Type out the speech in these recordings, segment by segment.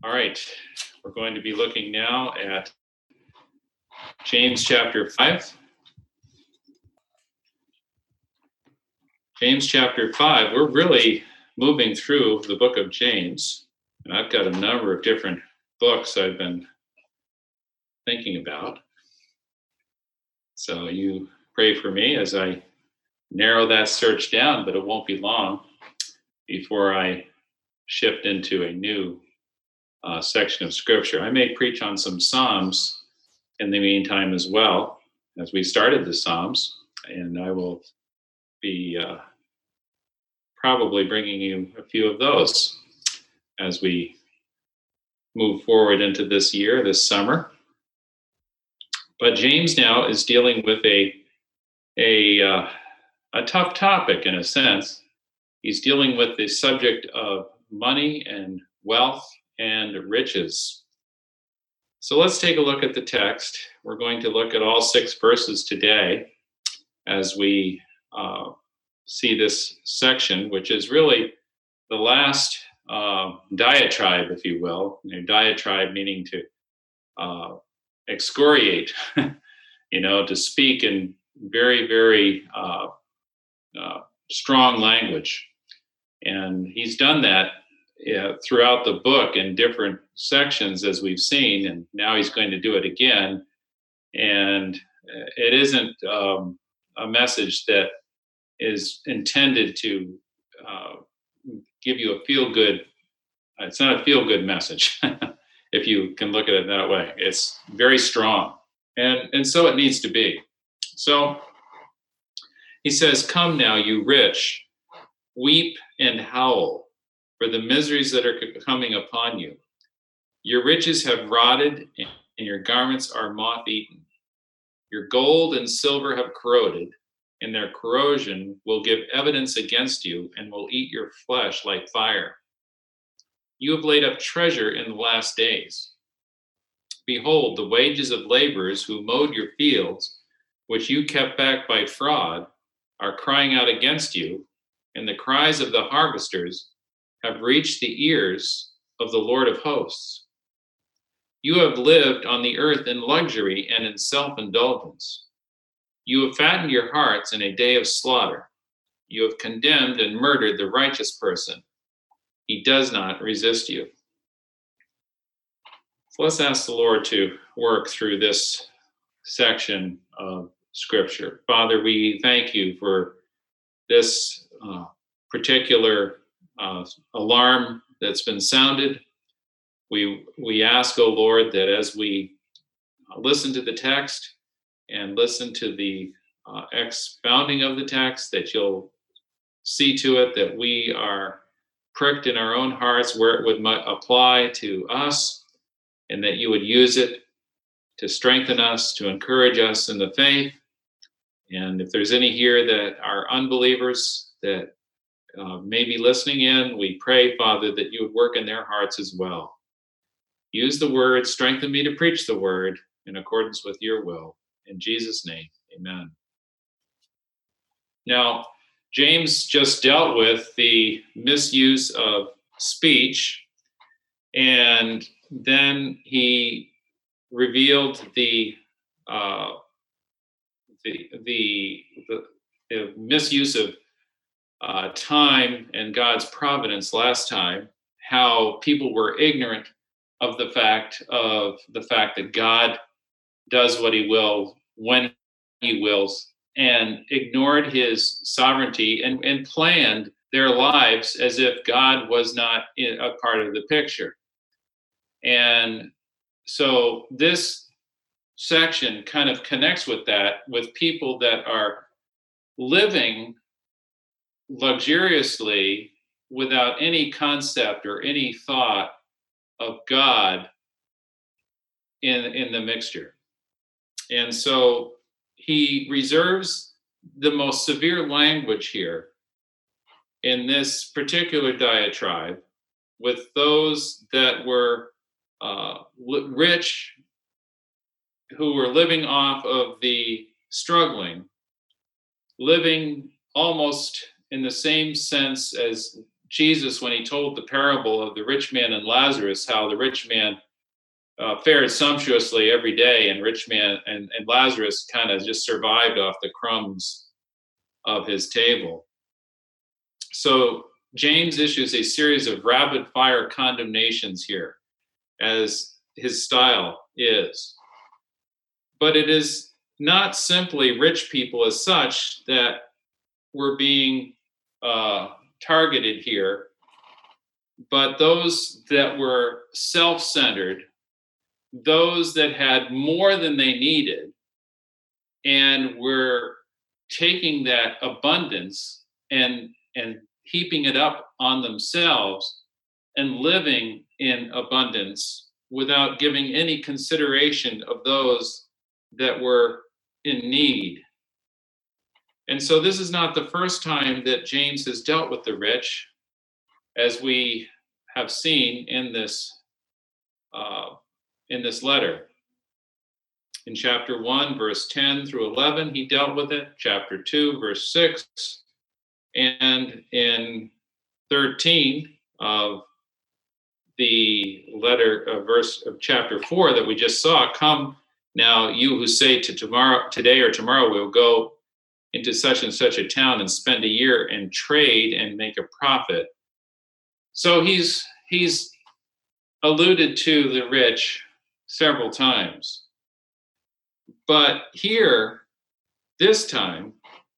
All right, we're going to be looking now at James chapter 5. James chapter 5, we're really moving through the book of James, and I've got a number of different books I've been thinking about. So you pray for me as I narrow that search down, but it won't be long before I shift into a new section of scripture. I may preach on some Psalms in the meantime as well, as we started the Psalms, and I will be probably bringing you a few of those as we move forward into this year, this summer. But James now is dealing with a tough topic in a sense. He's dealing with the subject of money and wealth and riches. So let's take a look at the text. We're going to look at all 6 verses today as we see this section, which is really the last diatribe, if you will. Diatribe meaning to excoriate, to speak in very, very strong language. And he's done that throughout the book in different sections, as we've seen, and now he's going to do it again. And it isn't a message that is intended to give you a feel-good. It's not a feel-good message, if you can look at it that way. It's very strong, and so it needs to be. So he says, "Come now, you rich, weep and howl for the miseries that are coming upon you. Your riches have rotted, and your garments are moth-eaten. Your gold and silver have corroded, and their corrosion will give evidence against you and will eat your flesh like fire. You have laid up treasure in the last days. Behold, the wages of laborers who mowed your fields, which you kept back by fraud, are crying out against you, and the cries of the harvesters have reached the ears of the Lord of hosts. You have lived on the earth in luxury and in self-indulgence. You have fattened your hearts in a day of slaughter. You have condemned and murdered the righteous person. He does not resist you." So let's ask the Lord to work through this section of Scripture. Father, we thank you for this particular alarm that's been sounded. We ask, O Lord, that as we listen to the text and listen to the expounding of the text, that you'll see to it that we are pricked in our own hearts where it would apply to us, and that you would use it to strengthen us, to encourage us in the faith. And if there's any here that are unbelievers that may be listening in, we pray, Father, that you would work in their hearts as well. Use the word, strengthen me to preach the word in accordance with your will. In Jesus' name, amen. Now, James just dealt with the misuse of speech, and then he revealed the misuse of time and God's providence last time, how people were ignorant of the fact that God does what he will when he wills, and ignored his sovereignty and planned their lives as if God was not a part of the picture. And so this section kind of connects with that, with people that are living luxuriously without any concept or any thought of God in the mixture. And so he reserves the most severe language here in this particular diatribe with those that were rich, who were living off of the struggling, living almost in the same sense as Jesus, when he told the parable of the rich man and Lazarus, how the rich man fared sumptuously every day, and rich man and Lazarus kind of just survived off the crumbs of his table. So James issues a series of rapid fire condemnations here, as his style is. But it is not simply rich people as such that were being targeted here, but those that were self-centered, those that had more than they needed, and were taking that abundance and heaping it up on themselves and living in abundance without giving any consideration of those that were in need. And so this is not the first time that James has dealt with the rich, as we have seen in this letter. In chapter 1, verse 10 through 11, he dealt with it. Chapter 2, verse 6, and in 13 of the letter, verse of chapter 4 that we just saw, come now, you who say to today or tomorrow, we'll go into such and such a town and spend a year and trade and make a profit. So he's alluded to the rich several times. But here, this time,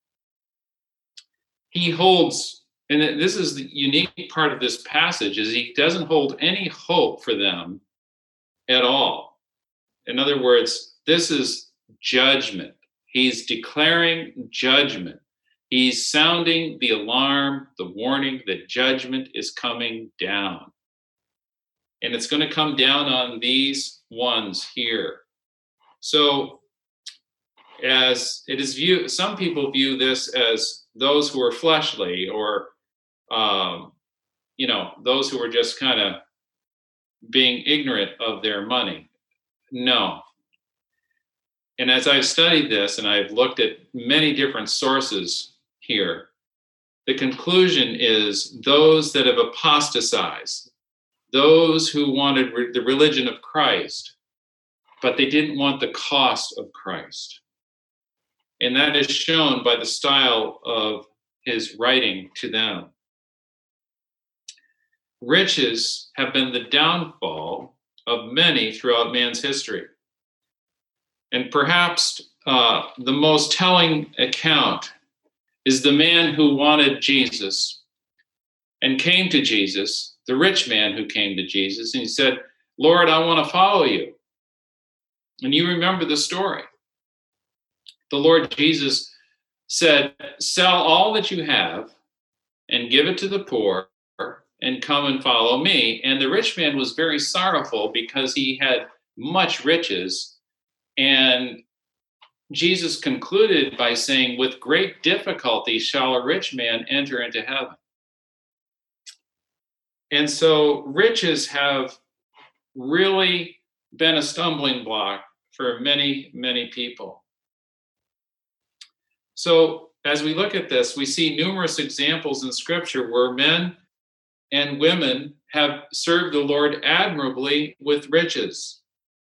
he holds, and this is the unique part of this passage, is he doesn't hold any hope for them at all. In other words, this is judgment. He's declaring judgment. He's sounding the alarm, the warning that judgment is coming down. And it's going to come down on these ones here. So, as it is viewed, some people view this as those who are fleshly, or those who are just kind of being ignorant of their money. No. And as I've studied this, and I've looked at many different sources here, the conclusion is those that have apostatized, those who wanted the religion of Christ, but they didn't want the cost of Christ. And that is shown by the style of his writing to them. Riches have been the downfall of many throughout man's history. And perhaps the most telling account is the man who wanted Jesus and came to Jesus, the rich man who came to Jesus, and he said, Lord, I want to follow you. And you remember the story. The Lord Jesus said, sell all that you have and give it to the poor and come and follow me. And the rich man was very sorrowful because he had much riches. And Jesus concluded by saying, with great difficulty shall a rich man enter into heaven. And so riches have really been a stumbling block for many, many people. So as we look at this, we see numerous examples in Scripture where men and women have served the Lord admirably with riches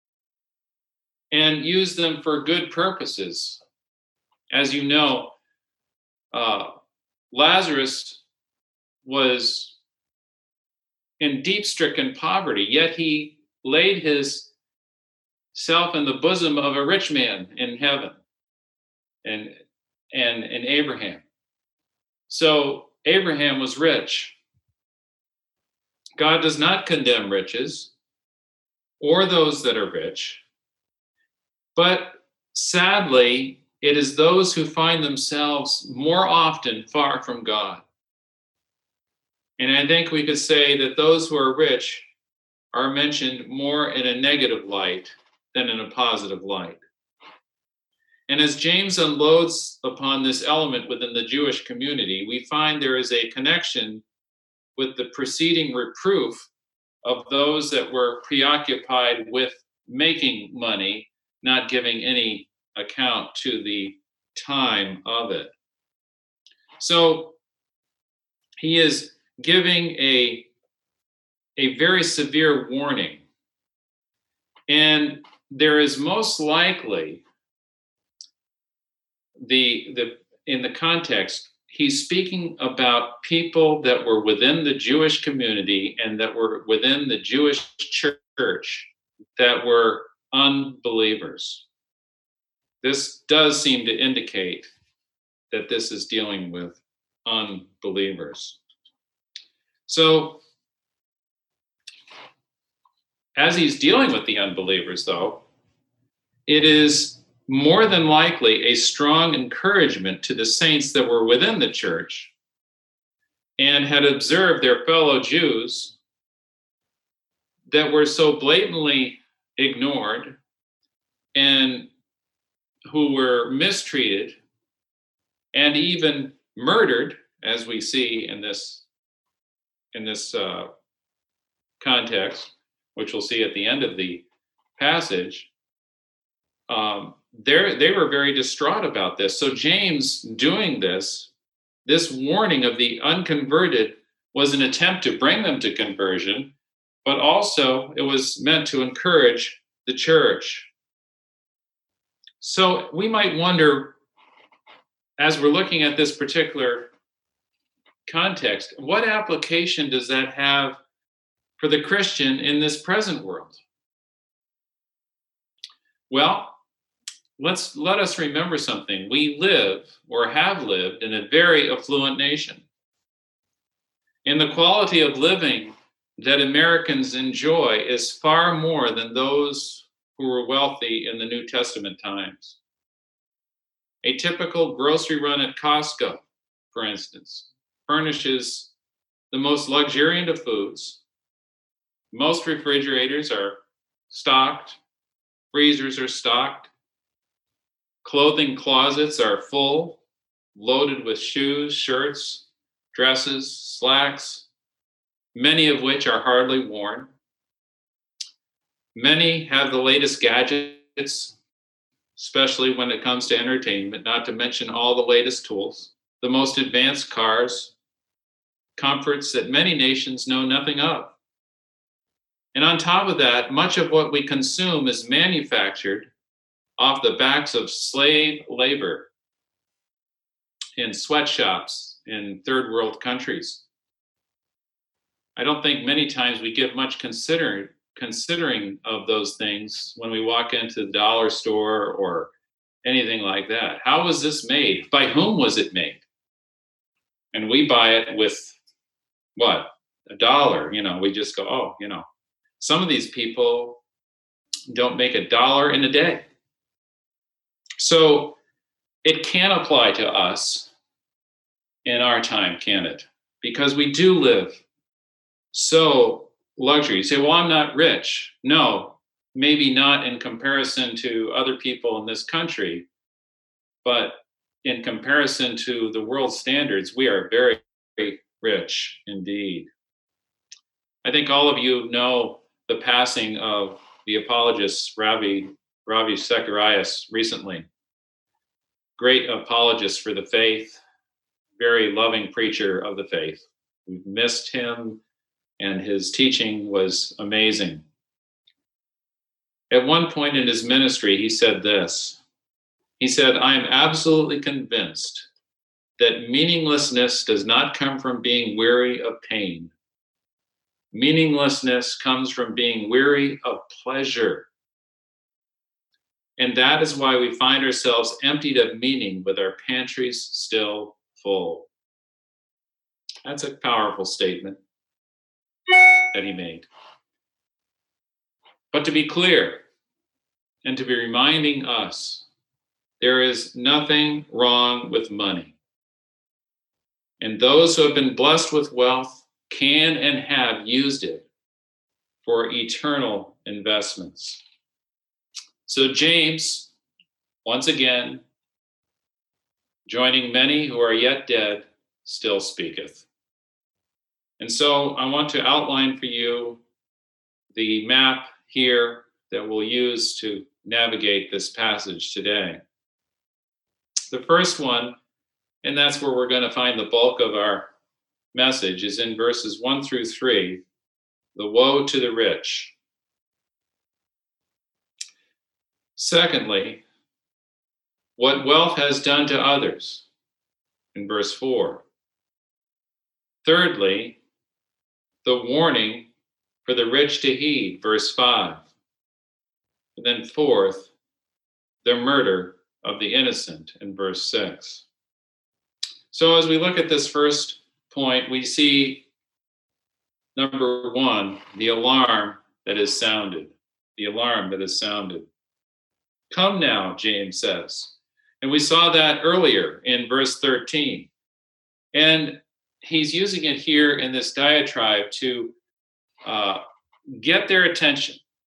and used them for good purposes. As you know, Lazarus was in deep stricken poverty, yet he laid his self in the bosom of a rich man in heaven, and Abraham. So Abraham was rich. God does not condemn riches or those that are rich, but sadly, it is those who find themselves more often far from God. And I think we could say that those who are rich are mentioned more in a negative light than in a positive light. And as James unloads upon this element within the Jewish community, we find there is a connection with the preceding reproof of those that were preoccupied with making money, not giving any account to the time of it. So he is giving a very severe warning. And there is most likely the in the context, he's speaking about people that were within the Jewish community and that were within the Jewish church that were unbelievers. This does seem to indicate that this is dealing with unbelievers. So, as he's dealing with the unbelievers, though, it is more than likely a strong encouragement to the saints that were within the church and had observed their fellow Jews that were so blatantly ignored and who were mistreated and even murdered, as we see in this context, which we'll see at the end of the passage. They were very distraught about this. So James doing this warning of the unconverted was an attempt to bring them to conversion, but also it was meant to encourage the church. So we might wonder, as we're looking at this particular context, what application does that have for the Christian in this present world? Well, let us remember something. We live or have lived in a very affluent nation. And the quality of living that Americans enjoy is far more than those who were wealthy in the New Testament times. A typical grocery run at Costco, for instance, furnishes the most luxuriant of foods. Most refrigerators are stocked, freezers are stocked, clothing closets are full, loaded with shoes, shirts, dresses, slacks, many of which are hardly worn. Many have the latest gadgets, especially when it comes to entertainment, not to mention all the latest tools, the most advanced cars, comforts that many nations know nothing of. And on top of that, much of what we consume is manufactured off the backs of slave labor in sweatshops in third world countries. I don't think many times we give much considering of those things when we walk into the dollar store or anything like that. How was this made? By whom was it made? And we buy it with what? $1. We just go, oh, some of these people don't make $1 in a day. So it can apply to us in our time, can it? Because we do live so luxury. You say, well, I'm not rich. No, maybe not in comparison to other people in this country, but in comparison to the world standards, we are very, very rich indeed. I think all of you know the passing of the apologist Ravi Zacharias recently. Great apologist for the faith, very loving preacher of the faith. We've missed him, and his teaching was amazing. At one point in his ministry, he said this. He said, I am absolutely convinced that meaninglessness does not come from being weary of pain. Meaninglessness comes from being weary of pleasure. And that is why we find ourselves emptied of meaning with our pantries still full. That's a powerful statement that he made. But to be clear, and to be reminding us, there is nothing wrong with money. And those who have been blessed with wealth can and have used it for eternal investments. So James, once again, joining many who are yet dead, still speaketh. And so I want to outline for you the map here that we'll use to navigate this passage today. The first one, and that's where we're going to find the bulk of our message is in verses 1 through 3, the woe to the rich. Secondly, what wealth has done to others, in verse 4. Thirdly, the warning for the rich to heed, verse 5. And then fourth, the murder of the innocent, in verse 6. So as we look at this first point, we see, number one, the alarm that is sounded. The alarm that is sounded. Come now, James says. And we saw that earlier in verse 13. And he's using it here in this diatribe to get their attention.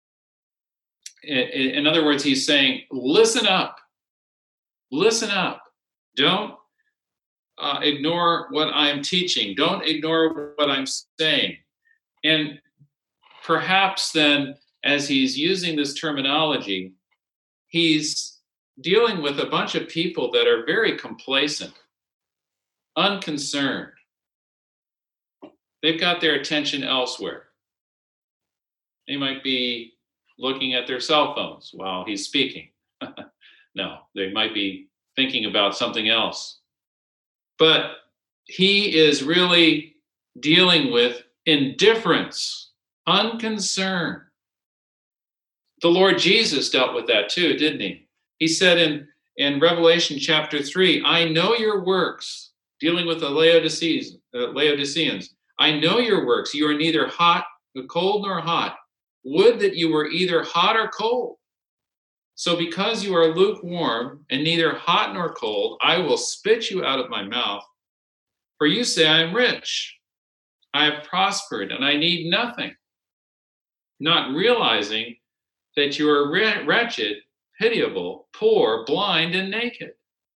In other words, he's saying, listen up. Listen up. Don't ignore what I'm teaching. Don't ignore what I'm saying. And perhaps then, as he's using this terminology, he's dealing with a bunch of people that are very complacent, unconcerned. They've got their attention elsewhere. They might be looking at their cell phones while he's speaking. No, they might be thinking about something else. But he is really dealing with indifference, unconcern. The Lord Jesus dealt with that too, didn't he? He said in Revelation chapter 3, I know your works, dealing with the Laodiceans. I know your works. You are neither cold nor hot. Would that you were either hot or cold. So because you are lukewarm and neither hot nor cold, I will spit you out of my mouth. For you say, I am rich. I have prospered and I need nothing. Not realizing that you are wretched, pitiable, poor, blind, and naked.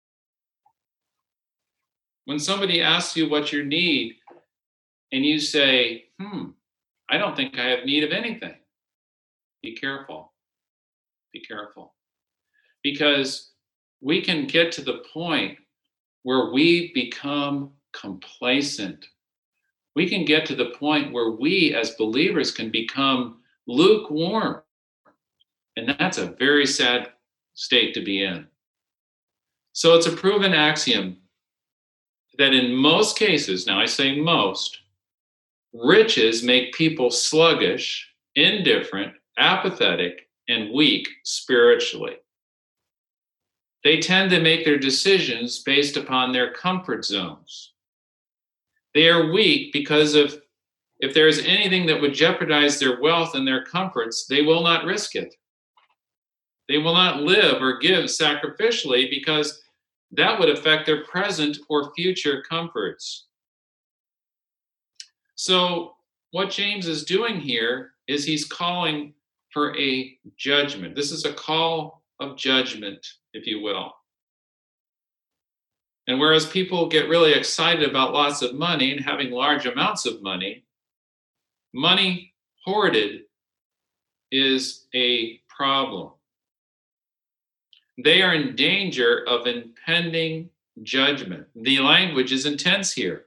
When somebody asks you what you need and you say, I don't think I have need of anything. Be careful. Be careful. Because we can get to the point where we become complacent. We can get to the point where we as believers can become lukewarm. And that's a very sad state to be in. So it's a proven axiom that in most cases, now I say most, riches make people sluggish, indifferent, apathetic, and weak spiritually. They tend to make their decisions based upon their comfort zones. They are weak because if there is anything that would jeopardize their wealth and their comforts, they will not risk it. They will not live or give sacrificially because that would affect their present or future comforts. So what James is doing here is he's calling for a judgment. This is a call of judgment, if you will. And whereas people get really excited about lots of money and having large amounts of money, money hoarded is a problem. They are in danger of impending judgment. The language is intense here.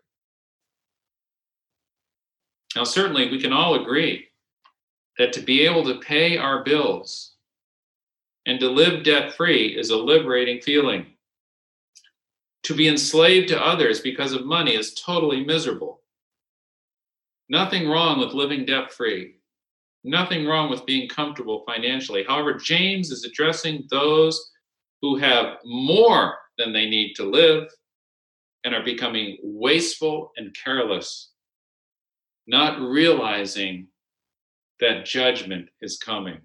Now, certainly we can all agree that to be able to pay our bills and to live debt-free is a liberating feeling. To be enslaved to others because of money is totally miserable. Nothing wrong with living debt-free. Nothing wrong with being comfortable financially. However, James is addressing those who have more than they need to live and are becoming wasteful and careless, not realizing that judgment is coming.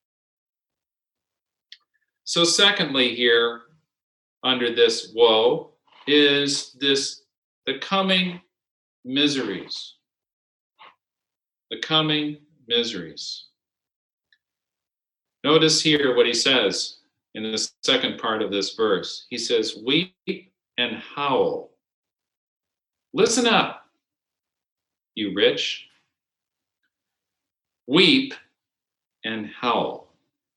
So secondly here, under this woe, is the coming miseries. The coming miseries. Notice here what he says in the second part of this verse. He says, weep and howl. Listen up, you rich. Weep and howl.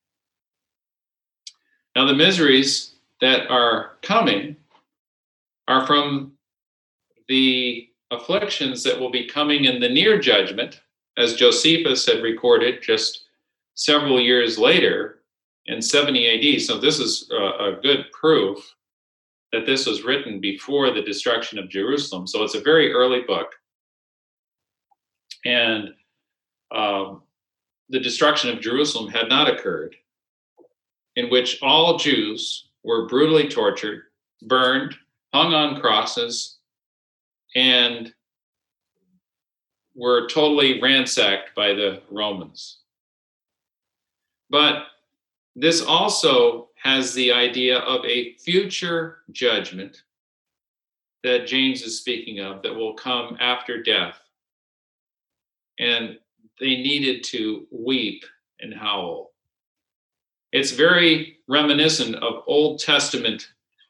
Now the miseries that are coming are from the afflictions that will be coming in the near judgment, as Josephus had recorded just several years later in 70 AD. So this is a good proof that this was written before the destruction of Jerusalem. So it's a very early book. And the destruction of Jerusalem had not occurred, in which all Jews were brutally tortured, burned, hung on crosses, and were totally ransacked by the Romans. But this also has the idea of a future judgment that James is speaking of that will come after death. And they needed to weep and howl. It's very reminiscent of Old Testament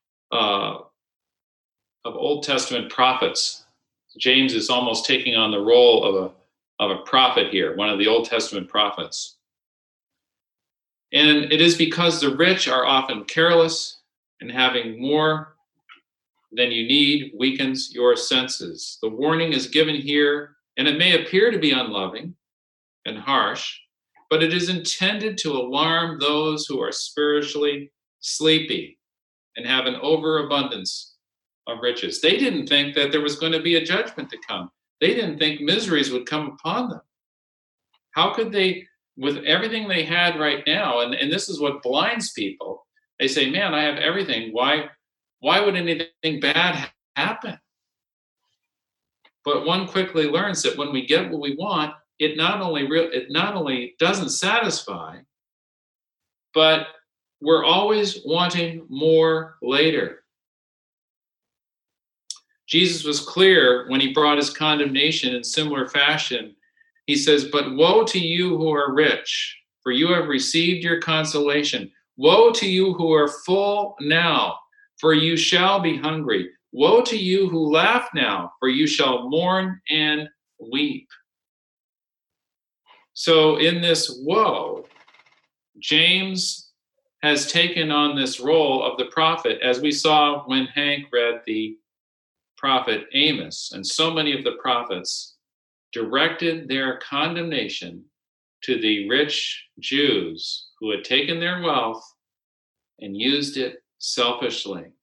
prophets. James is almost taking on the role of a prophet here, one of the Old Testament prophets. And it is because the rich are often careless, and having more than you need weakens your senses. The warning is given here, and it may appear to be unloving and harsh, but it is intended to alarm those who are spiritually sleepy and have an overabundance of riches. They didn't think that there was going to be a judgment to come. They didn't think miseries would come upon them. How could they, with everything they had right now, and this is what blinds people, they say, man, I have everything. Why would anything bad happen? But one quickly learns that when we get what we want, it not only doesn't satisfy, but we're always wanting more later. Jesus was clear when he brought his condemnation in similar fashion. He says, but woe to you who are rich, for you have received your consolation. Woe to you who are full now, for you shall be hungry. Woe to you who laugh now, for you shall mourn and weep. So in this woe, James has taken on this role of the prophet, as we saw when Hank read the prophet Amos. And so many of the prophets directed their condemnation to the rich Jews who had taken their wealth and used it selfishly.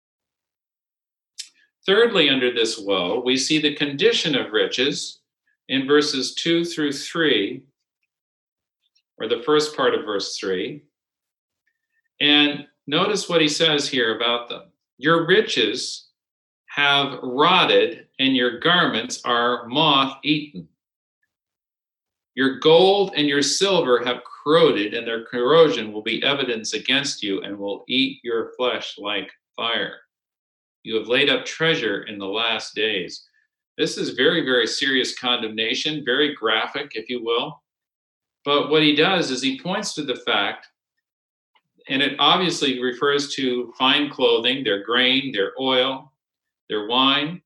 Thirdly, under this woe, we see the condition of riches in verses 2 through 3, or the first part of verse 3. And notice what he says here about them. Your riches have rotted, and your garments are moth-eaten. Your gold and your silver have corroded, and their corrosion will be evidence against you and will eat your flesh like fire. You have laid up treasure in the last days. This is very, very serious condemnation, very graphic, if you will. But what he does is he points to the fact, and it obviously refers to fine clothing, their grain, their oil, their wine,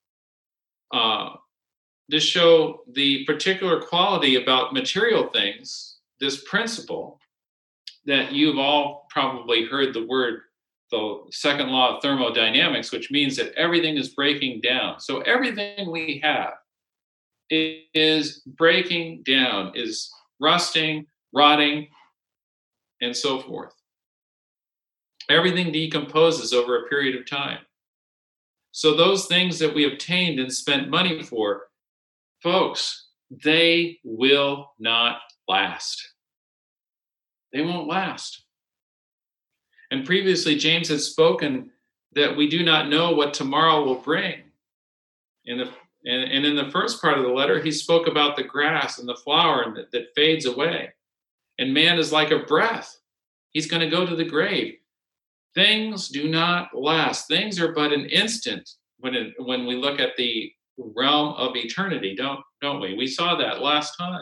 to show the particular quality about material things, this principle that you've all probably heard the second law of thermodynamics, which means that everything is breaking down. So everything we have is breaking down, is rusting, rotting, and so forth. Everything decomposes over a period of time. So those things that we obtained and spent money for, folks, they will not last. They won't last. And previously, James had spoken that we do not know what tomorrow will bring. And in the first part of the letter, he spoke about the grass and the flower that fades away. And man is like a breath. He's going to go to the grave. Things do not last. Things are but an instant when we look at the realm of eternity, don't we? We saw that last time.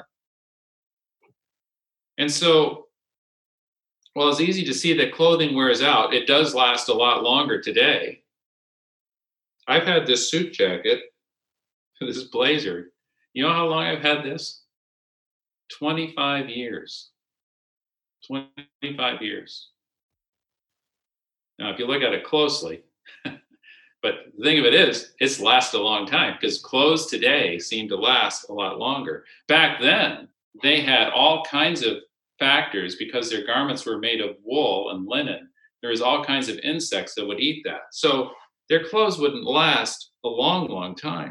And so, well, it's easy to see that clothing wears out. It does last a lot longer today. I've had this suit jacket, this blazer. You know how long I've had this? 25 years. 25 years. Now, if you look at it closely, but But the thing of it is, it's lasted a long time because clothes today seem to last a lot longer. Back then, they had all kinds of factors because their garments were made of wool and linen. There was all kinds of insects that would eat that. So their clothes wouldn't last a long, long time.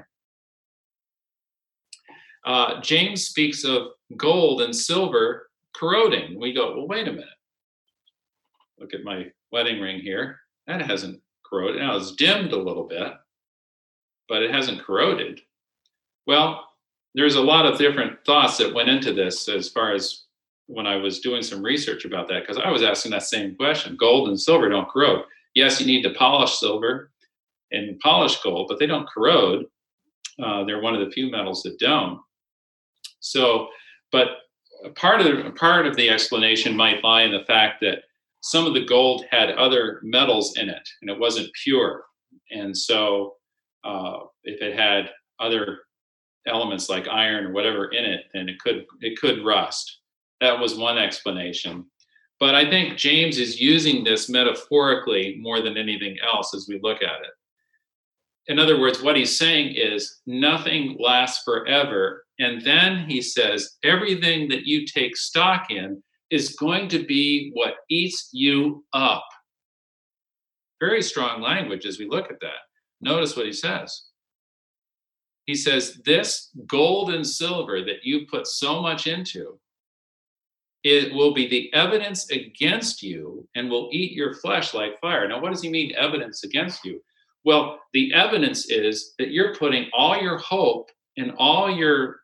James speaks of gold and silver corroding. We go, well, wait a minute. Look at my wedding ring here. That hasn't corroded. Now it's dimmed a little bit, but it hasn't corroded. Well, there's a lot of different thoughts that went into this as far as when I was doing some research about that, because I was asking that same question. Gold and silver don't corrode. Yes, you need to polish silver and polish gold, but they don't corrode. They're one of the few metals that don't. So, but part of the explanation might lie in the fact that some of the gold had other metals in it, and it wasn't pure. And so, if it had other elements like iron or whatever in it, then it could rust. That was one explanation. But I think James is using this metaphorically more than anything else as we look at it. In other words, what he's saying is nothing lasts forever. And then he says, everything that you take stock in is going to be what eats you up. Very strong language as we look at that. Notice what he says. He says, this gold and silver that you put so much into, it will be the evidence against you and will eat your flesh like fire. Now, what does he mean, evidence against you? Well, the evidence is that you're putting all your hope and all your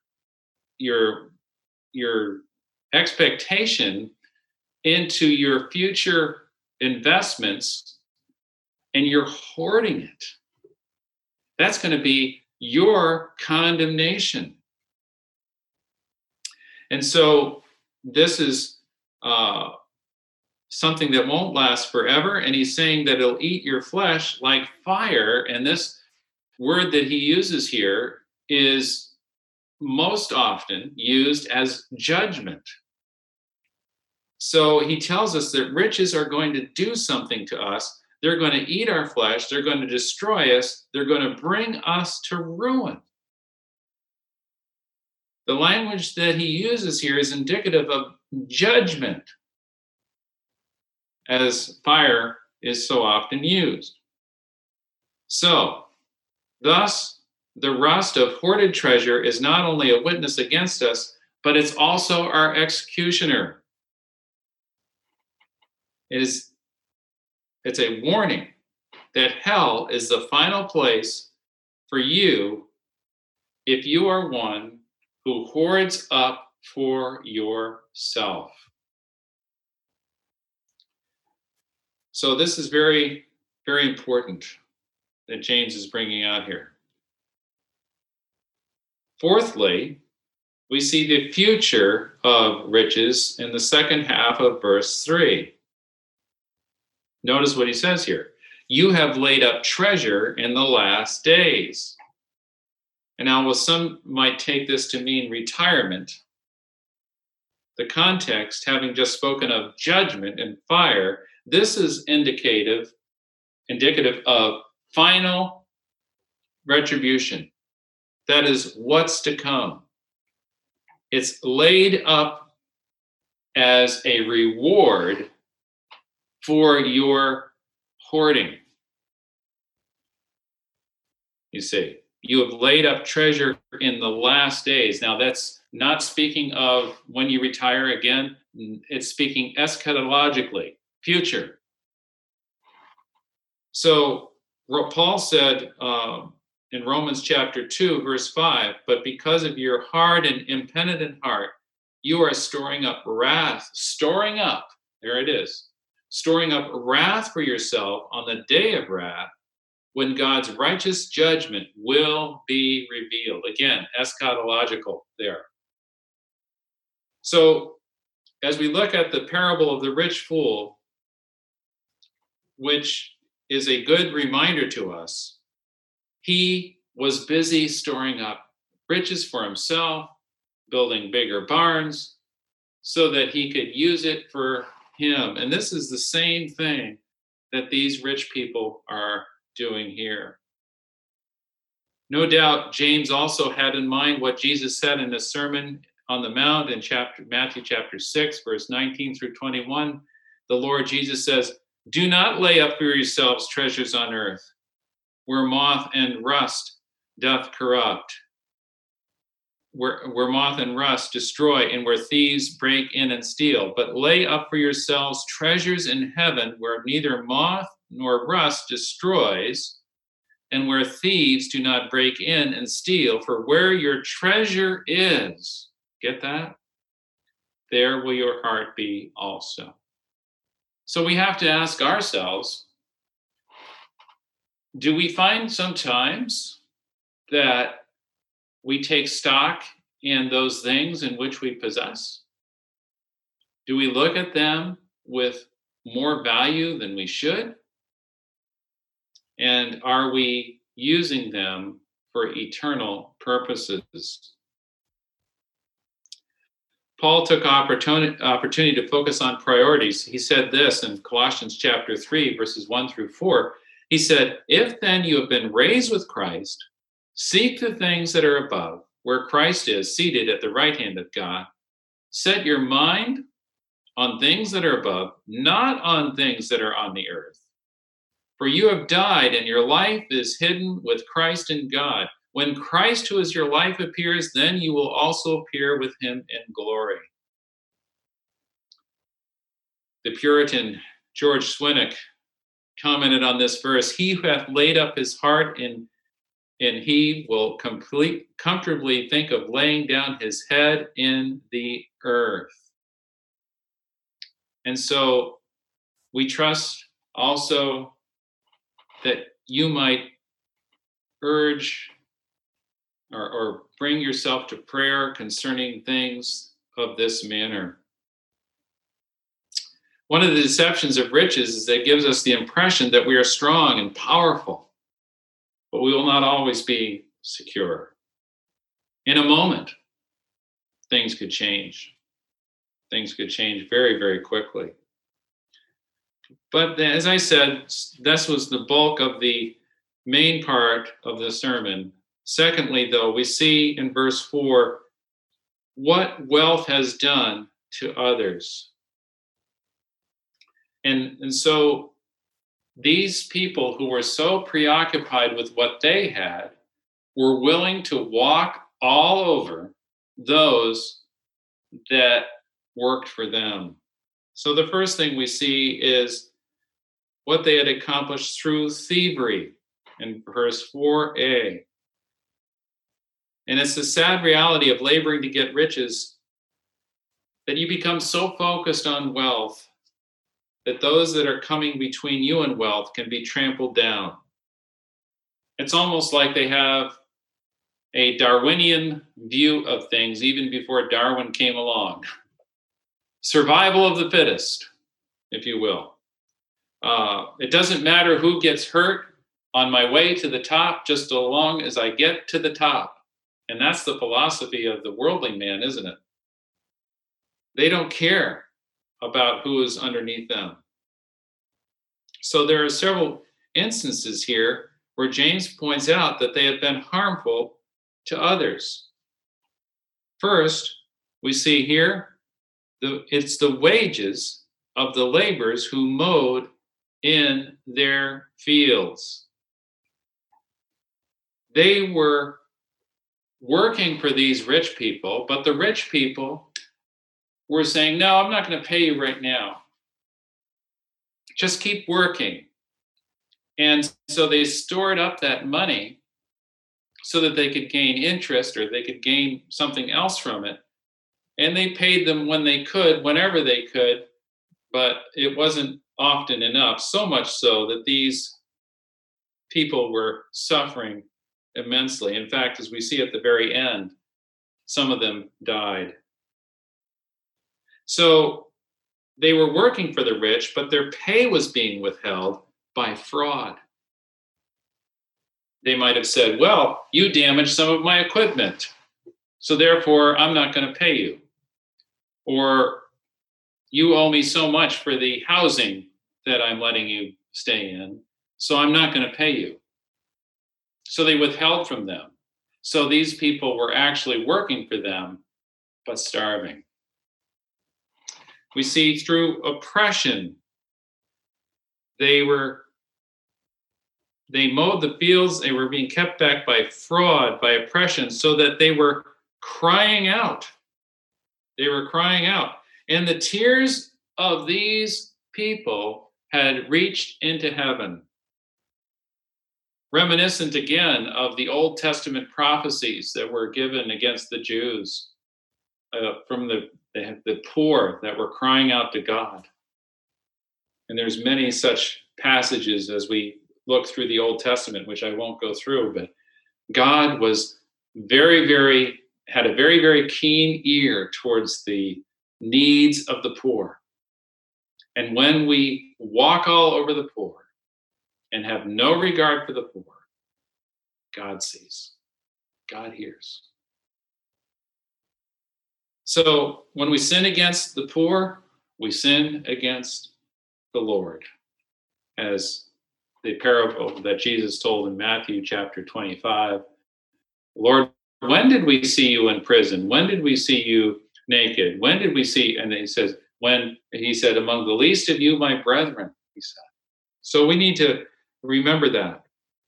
expectation into your future investments, and you're hoarding it. That's going to be your condemnation. And so this is something that won't last forever. And he's saying that it'll eat your flesh like fire. And this word that he uses here is most often used as judgment. So he tells us that riches are going to do something to us. They're going to eat our flesh. They're going to destroy us. They're going to bring us to ruin. The language that he uses here is indicative of judgment, as fire is so often used. So, thus, the rust of hoarded treasure is not only a witness against us, but it's also our executioner. It's a warning that hell is the final place for you if you are one who hoards up for yourself. So this is very, very important that James is bringing out here. Fourthly, we see the future of riches in the second half of verse 3. Notice what he says here. You have laid up treasure in the last days. And now, while some might take this to mean retirement, the context, having just spoken of judgment and fire, this is indicative of final retribution. That is what's to come. It's laid up as a reward for your hoarding. You see, you have laid up treasure in the last days. Now, that's not speaking of when you retire again. It's speaking eschatologically, future. So Paul said in Romans chapter 2, verse 5, but because of your hard and impenitent heart, you are storing up wrath, there it is, storing up wrath for yourself on the day of wrath, when God's righteous judgment will be revealed. Again, eschatological there. So as we look at the parable of the rich fool, which is a good reminder to us, he was busy storing up riches for himself, building bigger barns so that he could use it for him. And this is the same thing that these rich people are doing here. No doubt James also had in mind what Jesus said in the Sermon on the Mount in Matthew chapter 6, verse 19 through 21. The Lord Jesus says, "Do not lay up for yourselves treasures on earth, where moth and rust doth corrupt, where moth and rust destroy, and where thieves break in and steal. But lay up for yourselves treasures in heaven, where neither moth nor rust destroys, and where thieves do not break in and steal. For where your treasure is," get that? "There will your heart be also." So we have to ask ourselves, do we find sometimes that we take stock in those things in which we possess? Do we look at them with more value than we should? And are we using them for eternal purposes? Paul took opportunity to focus on priorities. He said this in Colossians chapter 3, verses 1 through 4. He said, "If then you have been raised with Christ, seek the things that are above, where Christ is seated at the right hand of God. Set your mind on things that are above, not on things that are on the earth. For you have died, and your life is hidden with Christ in God. When Christ, who is your life, appears, then you will also appear with him in glory." The Puritan George Swinnock commented on this verse, "He who hath laid up his heart in he will comfortably think of laying down his head in the earth." And so we trust also that you might urge or bring yourself to prayer concerning things of this manner. One of the deceptions of riches is that it gives us the impression that we are strong and powerful, but we will not always be secure. In a moment, things could change. Things could change very, very quickly. But as I said, this was the bulk of the main part of the sermon. Secondly, though, we see in verse 4 what wealth has done to others. And so these people who were so preoccupied with what they had were willing to walk all over those that worked for them. So the first thing we see is what they had accomplished through thievery in verse 4a. And it's the sad reality of laboring to get riches that you become so focused on wealth that those that are coming between you and wealth can be trampled down. It's almost like they have a Darwinian view of things even before Darwin came along. Survival of the fittest, if you will. It doesn't matter who gets hurt on my way to the top, just so long as I get to the top. And that's the philosophy of the worldly man, isn't it? They don't care about who is underneath them. So there are several instances here where James points out that they have been harmful to others. First, we see here it's the wages of the laborers who mowed in their fields. They were working for these rich people, but the rich people were saying, "No, I'm not going to pay you right now. Just keep working." And so they stored up that money so that they could gain interest or they could gain something else from it. And they paid them when they could, whenever they could, but it wasn't often enough, so much so that these people were suffering immensely. In fact, as we see at the very end, some of them died. So they were working for the rich, but their pay was being withheld by fraud. They might have said, "Well, you damaged some of my equipment, so therefore I'm not going to pay you." Or, "You owe me so much for the housing that I'm letting you stay in, so I'm not going to pay you." So they withheld from them. So these people were actually working for them, but starving. We see through oppression, they mowed the fields, they were being kept back by fraud, by oppression, so that they were crying out. They were crying out. And the tears of these people had reached into heaven. Reminiscent again of the Old Testament prophecies that were given against the Jews from the poor that were crying out to God. And there's many such passages as we look through the Old Testament, which I won't go through, but God was had a very, very keen ear towards the needs of the poor. And when we walk all over the poor and have no regard for the poor, God sees, God hears. So when we sin against the poor, we sin against the Lord, as the parable that Jesus told in Matthew chapter 25. Lord, when did we see you in prison? When did we see you naked? When did we see? And he says, when he said, among the least of you, my brethren, he said. So we need to remember that.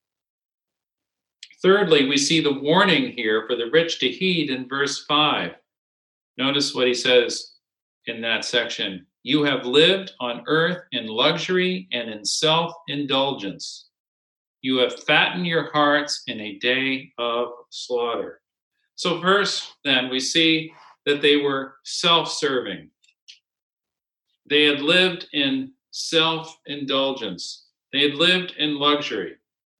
Thirdly, we see the warning here for the rich to heed in verse 5. Notice what he says in that section. You have lived on earth in luxury and in self-indulgence. You have fattened your hearts in a day of slaughter. So first, then, we see that they were self-serving. They had lived in self-indulgence. They had lived in luxury.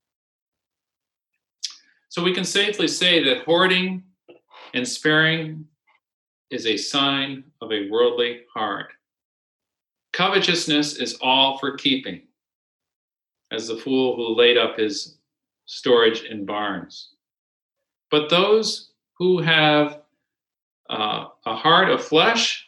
So we can safely say that hoarding and sparing is a sign of a worldly heart. Covetousness is all for keeping, as the fool who laid up his storage in barns. But those who have a heart of flesh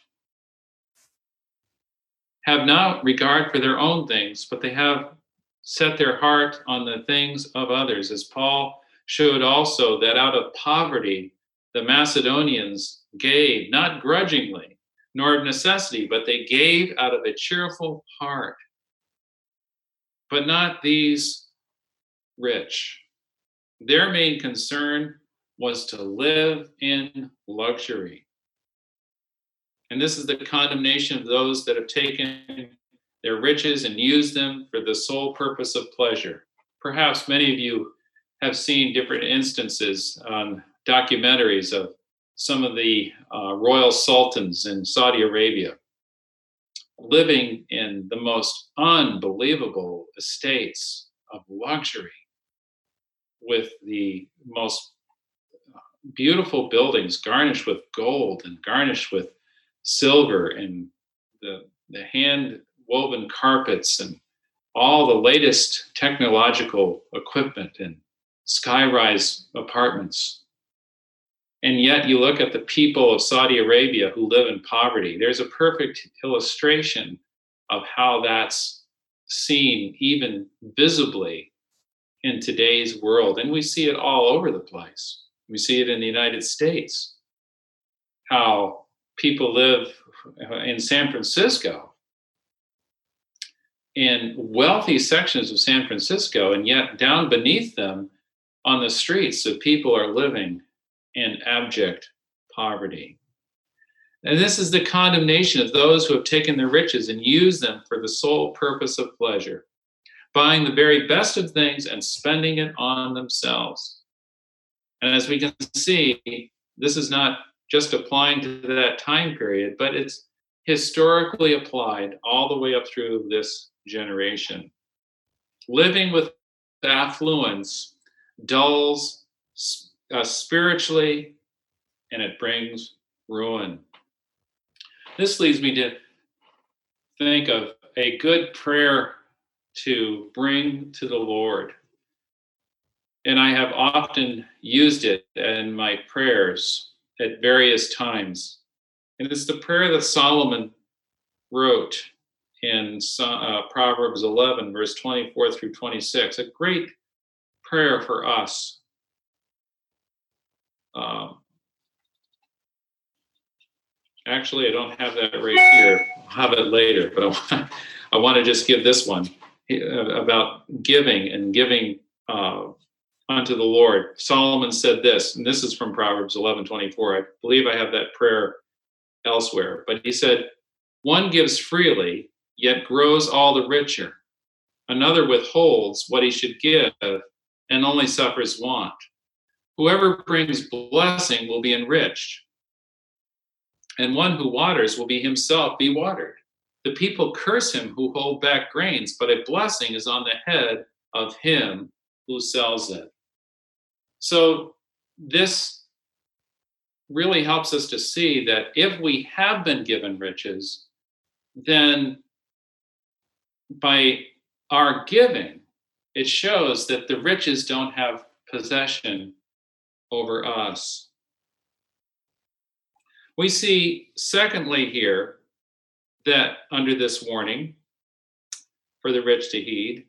have not regard for their own things, but they have set their heart on the things of others, as Paul showed also that out of poverty, the Macedonians gave, not grudgingly, nor of necessity, but they gave out of a cheerful heart. But not these rich. Their main concern was to live in luxury. And this is the condemnation of those that have taken their riches and used them for the sole purpose of pleasure. Perhaps many of you have seen different instances on documentaries of some of the royal sultans in Saudi Arabia living in the most unbelievable estates of luxury with the most beautiful buildings garnished with gold and garnished with silver and the hand woven carpets and all the latest technological equipment and skyrise apartments. And yet you look at the people of Saudi Arabia who live in poverty. There's a perfect illustration of how that's seen even visibly in today's world. And we see it all over the place. We see it in the United States, how people live in San Francisco, in wealthy sections of San Francisco, and yet down beneath them on the streets, the people are living in abject poverty. And this is the condemnation of those who have taken their riches and used them for the sole purpose of pleasure, buying the very best of things and spending it on themselves. And as we can see, this is not just applying to that time period, but it's historically applied all the way up through this generation. Living with affluence dulls spiritually, and it brings ruin. This leads me to think of a good prayer to bring to the Lord. And I have often used it in my prayers at various times. And it's the prayer that Solomon wrote in Proverbs 11, verse 24 through 26, a great prayer for us. Actually, I don't have that right here. I'll have it later, but I want to just give this one about giving and giving unto the Lord. Solomon said this, and this is from Proverbs 11:24. I believe I have that prayer elsewhere, but he said, "One gives freely, yet grows all the richer. Another withholds what he should give and only suffers want. Whoever brings blessing will be enriched, and one who waters will be himself be watered. The people curse him who hold back grains, but a blessing is on the head of him who sells it." So this really helps us to see that if we have been given riches, then by our giving, it shows that the riches don't have possession over us. We see, secondly, here that under this warning for the rich to heed,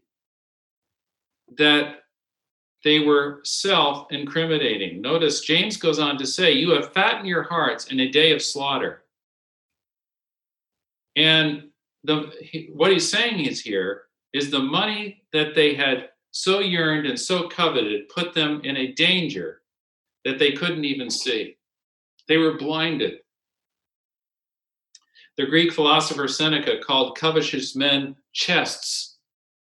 that they were self-incriminating. Notice James goes on to say, "You have fattened your hearts in a day of slaughter." And what he's saying is here is the money that they had so yearned and so coveted put them in a danger that they couldn't even see. They were blinded. The Greek philosopher Seneca called covetous men chests.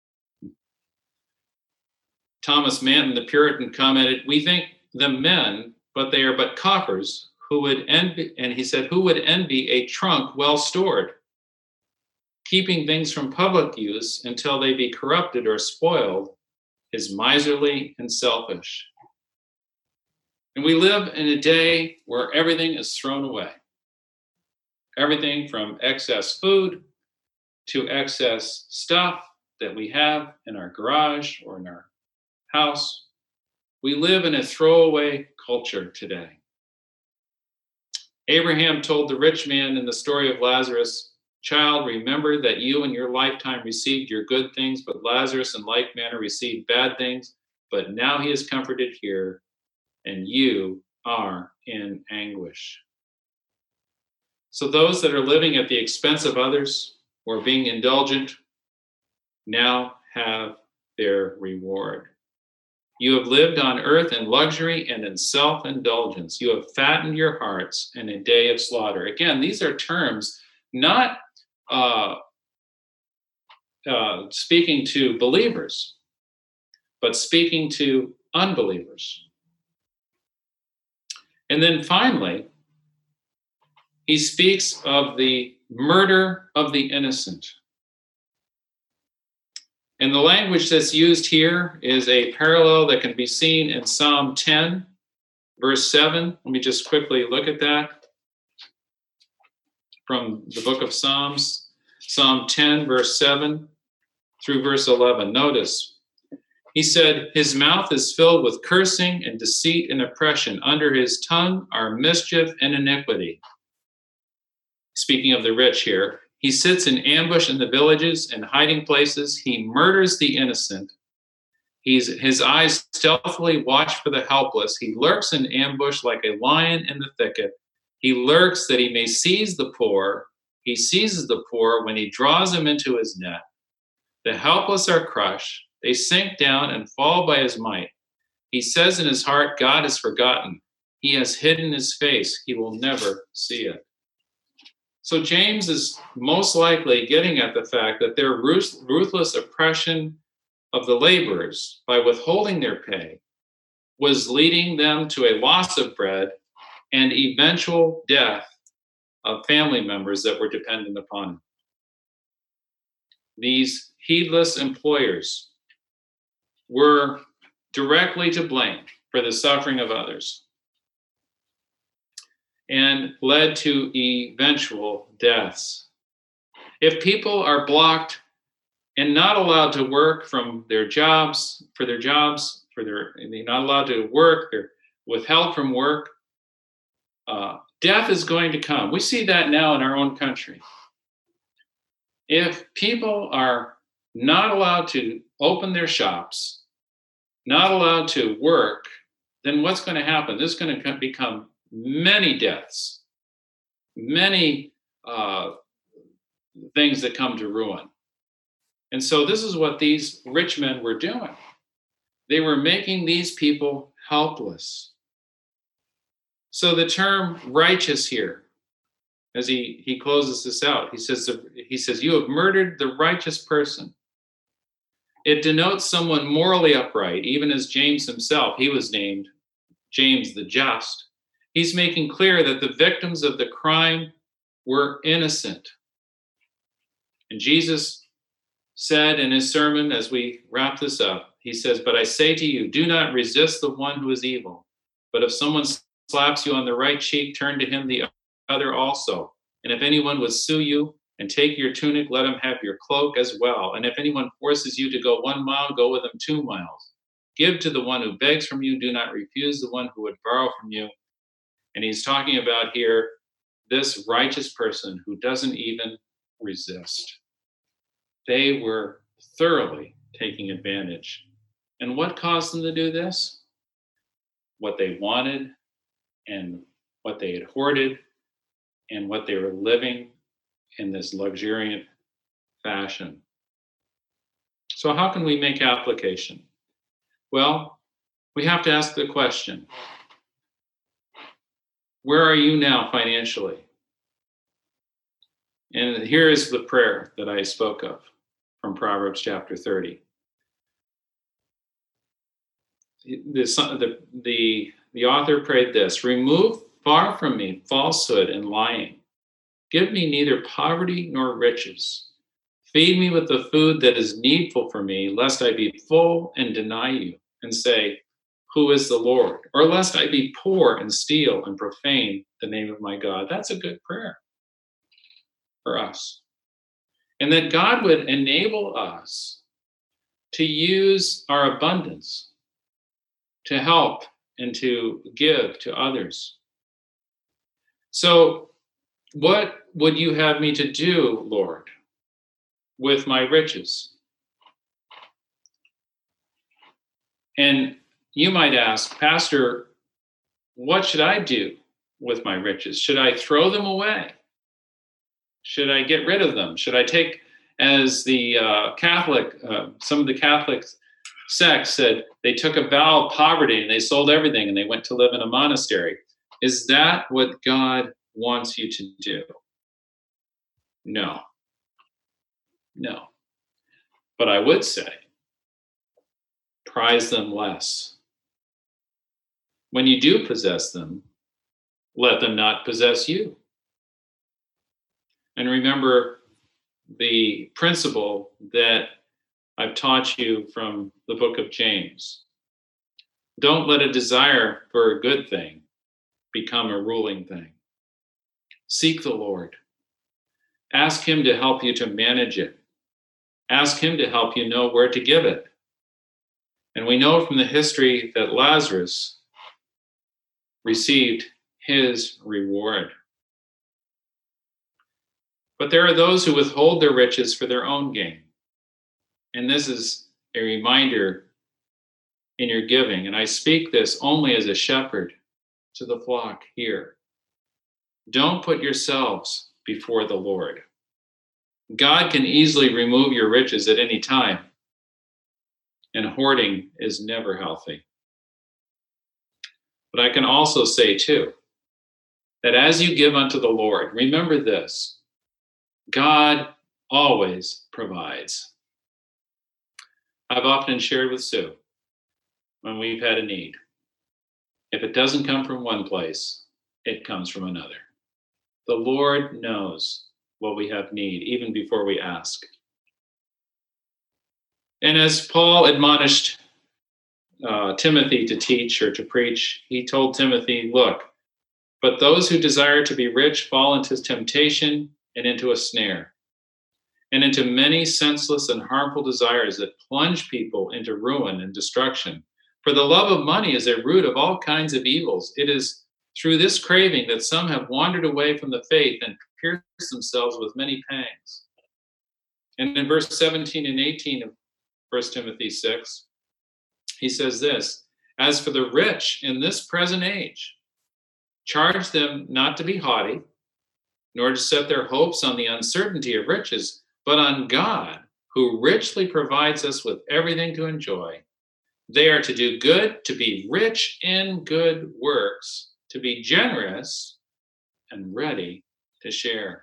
Thomas Manton, the Puritan, commented, "We think them men, but they are but coffers who would envy," and he said, "who would envy a trunk well stored? Keeping things from public use until they be corrupted or spoiled is miserly and selfish." And we live in a day where everything is thrown away. Everything from excess food to excess stuff that we have in our garage or in our house. We live in a throwaway culture today. Abraham told the rich man in the story of Lazarus, "Child, remember that you in your lifetime received your good things, but Lazarus in like manner received bad things. But now he is comforted here, and you are in anguish." So those that are living at the expense of others or being indulgent now have their reward. You have lived on earth in luxury and in self-indulgence. You have fattened your hearts in a day of slaughter. Again, these are terms not speaking to believers, but speaking to unbelievers. And then finally, he speaks of the murder of the innocent. And the language that's used here is a parallel that can be seen in Psalm 10, verse 7. Let me just quickly look at that from the book of Psalms. Psalm 10, verse 7 through verse 11. Notice, he said, "His mouth is filled with cursing and deceit and oppression. Under his tongue are mischief and iniquity." Speaking of the rich here, he sits in ambush in the villages and hiding places. He murders the innocent. His eyes stealthily watch for the helpless. He lurks in ambush like a lion in the thicket. He lurks that he may seize the poor. He seizes the poor when he draws them into his net. The helpless are crushed. They sink down and fall by his might. He says in his heart, "God has forgotten. He has hidden his face. He will never see it." So James is most likely getting at the fact that their ruthless oppression of the laborers by withholding their pay was leading them to a loss of bread and eventual death of family members that were dependent upon them. These heedless employers were directly to blame for the suffering of others and led to eventual deaths. If people are blocked and not allowed to work from their jobs, they're not allowed to work, they're withheld from work, death is going to come. We see that now in our own country. If people are not allowed to open their shops, not allowed to work, then what's going to happen? There's going to become many deaths, many things that come to ruin. And so this is what these rich men were doing. They were making these people helpless. So the term righteous here, as he closes this out, he says, you have murdered the righteous person. It denotes someone morally upright, even as James himself, he was named James the Just. He's making clear that the victims of the crime were innocent. And Jesus said in his sermon, as we wrap this up, he says, but I say to you, do not resist the one who is evil. But if someone slaps you on the right cheek, turn to him the other also. And if anyone would sue you and take your tunic, let him have your cloak as well. And if anyone forces you to go 1 mile, go with him 2 miles. Give to the one who begs from you. Do not refuse the one who would borrow from you. And he's talking about here this righteous person who doesn't even resist. They were thoroughly taking advantage. And what caused them to do this? What they wanted and what they had hoarded and what they were living in this luxuriant fashion. So how can we make application? Well, we have to ask the question, where are you now financially? And here is the prayer that I spoke of from Proverbs chapter 30. The author prayed this, remove far from me falsehood and lying. Give me neither poverty nor riches. Feed me with the food that is needful for me, lest I be full and deny you and say, who is the Lord? Or lest I be poor and steal and profane the name of my God. That's a good prayer for us. And that God would enable us to use our abundance to help and to give to others. So, what would you have me to do, Lord, with my riches? And you might ask, Pastor, what should I do with my riches? Should I throw them away? Should I get rid of them? Should I take, as the some of the Catholic sects said, they took a vow of poverty and they sold everything and they went to live in a monastery. Is that what God wants you to do? No. But I would say, prize them less. When you do possess them, let them not possess you. And remember the principle that I've taught you from the book of James. Don't let a desire for a good thing become a ruling thing. Seek the Lord. Ask him to help you to manage it. Ask him to help you know where to give it. And we know from the history that Lazarus received his reward. But there are those who withhold their riches for their own gain. And this is a reminder in your giving. And I speak this only as a shepherd to the flock here. Don't put yourselves before the Lord. God can easily remove your riches at any time. And hoarding is never healthy. But I can also say, too, that as you give unto the Lord, remember this, God always provides. I've often shared with Sue when we've had a need. If it doesn't come from one place, it comes from another. The Lord knows what we have need, even before we ask. And as Paul admonished Timothy to teach or to preach, he told Timothy, look, but those who desire to be rich fall into temptation and into a snare, and into many senseless and harmful desires that plunge people into ruin and destruction. For the love of money is a root of all kinds of evils. It is through this craving that some have wandered away from the faith and pierced themselves with many pangs. And in verse 17 and 18 of 1 Timothy 6, He says this, as for the rich in this present age, charge them not to be haughty, nor to set their hopes on the uncertainty of riches, but on God, who richly provides us with everything to enjoy. They are to do good, to be rich in good works, to be generous and ready to share.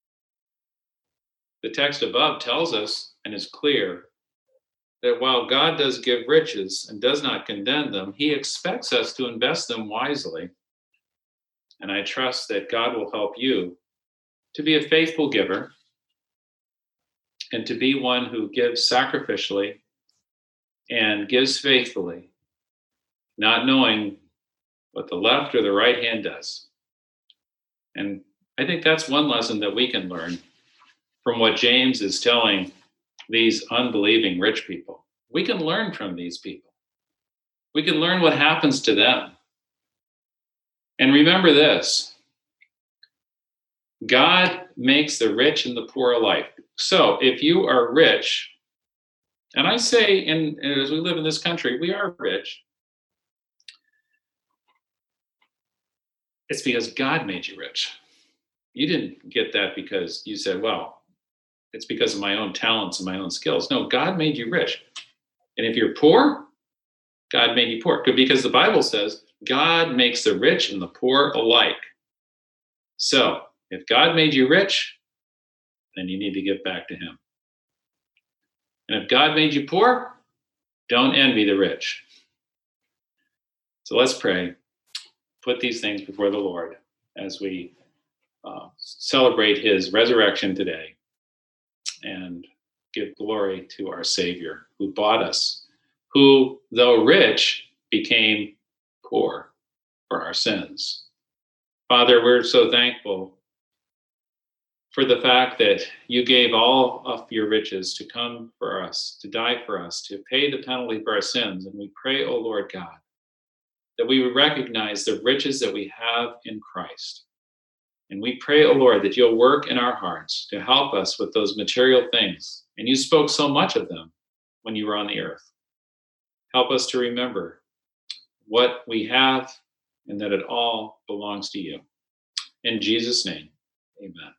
The text above tells us, and is clear, that while God does give riches and does not condemn them, he expects us to invest them wisely. And I trust that God will help you to be a faithful giver and to be one who gives sacrificially and gives faithfully, not knowing what the left or the right hand does. And I think that's one lesson that we can learn from what James is telling these unbelieving rich people. We can learn from these people. We can learn what happens to them. And remember this, God makes the rich and the poor alike. So if you are rich, and I say, and as we live in this country, we are rich, it's because God made you rich. You didn't get that because you said, well, it's because of my own talents and my own skills. No, God made you rich. And if you're poor, God made you poor. Because the Bible says God makes the rich and the poor alike. So if God made you rich, then you need to give back to him. And if God made you poor, don't envy the rich. So let's pray. Put these things before the Lord as we celebrate his resurrection today and give glory to our Savior who bought us, who, though rich, became poor for our sins. Father, we're so thankful for the fact that you gave all of your riches to come for us, to die for us, to pay the penalty for our sins. And we pray, O Lord God, that we would recognize the riches that we have in Christ. And we pray, O Lord, that you'll work in our hearts to help us with those material things. And you spoke so much of them when you were on the earth. Help us to remember what we have and that it all belongs to you. In Jesus' name, amen.